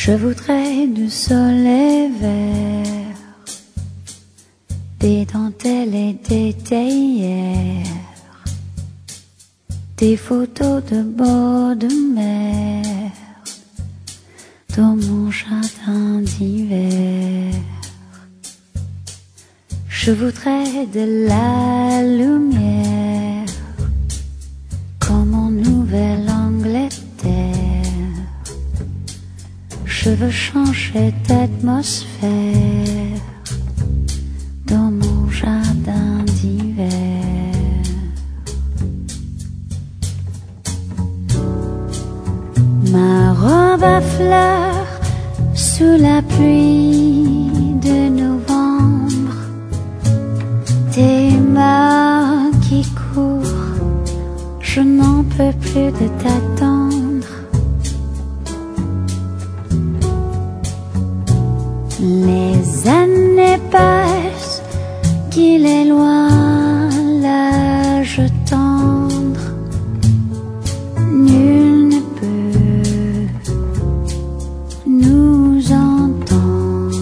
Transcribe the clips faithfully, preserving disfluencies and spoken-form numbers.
Je voudrais du soleil vert, des dentelles et des théières, des photos de bord de mer dans mon jardin d'hiver. Je voudrais de la lumière comme en Nouvelle-Angleterre. Je veux changer d'atmosphère dans mon jardin d'hiver. Ma robe à fleurs sous la pluie de novembre, tes mains qui courent, je n'en peux plus de t'attendre. Les années passent, qu'il est loin l'âge tendre. Nul ne peut nous entendre.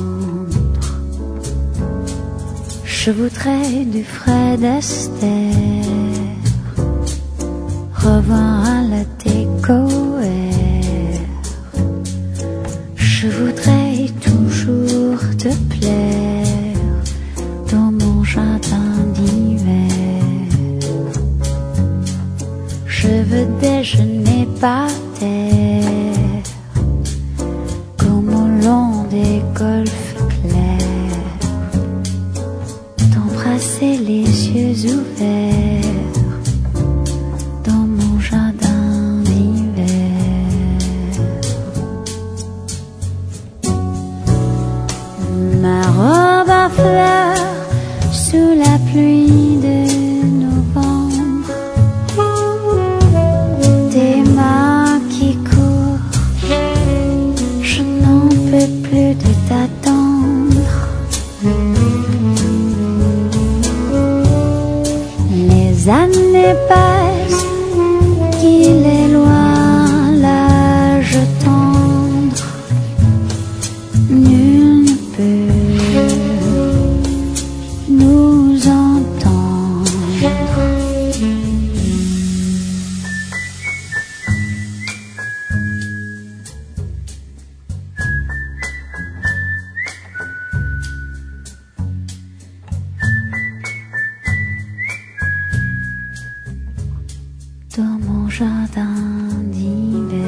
Je voudrais du Fred Astaire, revoir à la décoère. Je voudrais toujours te plaire dans mon jardin d'hiver. Je veux déjeuner par terre comme au long des golfes clairs, t'embrasser les yeux ouverts dans mon jardin d'hiver. Ma robe à fleurs sous la pluie de novembre, tes mains qui courent, je n'en peux plus de t'attendre. Les années passent, qu'il est loin l'âge tendre. Nul ne peut nous entendre. Dans mon jardin d'hiver.